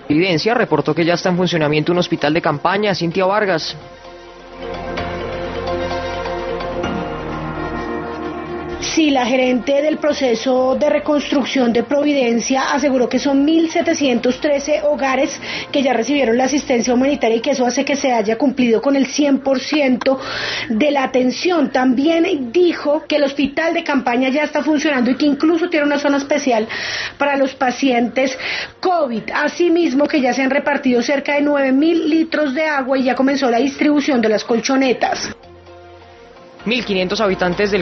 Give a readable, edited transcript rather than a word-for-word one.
Providencia reportó que ya está en funcionamiento un hospital de campaña. Cintia Vargas. Sí, la gerente del proceso de reconstrucción de Providencia aseguró que son 1.713 hogares que ya recibieron la asistencia humanitaria y que eso hace que se haya cumplido con el 100% de la atención. También dijo que el hospital de campaña ya está funcionando y que incluso tiene una zona especial para los pacientes COVID. Asimismo, que ya se han repartido cerca de 9.000 litros de agua y ya comenzó la distribución de las colchonetas. 1.500 habitantes del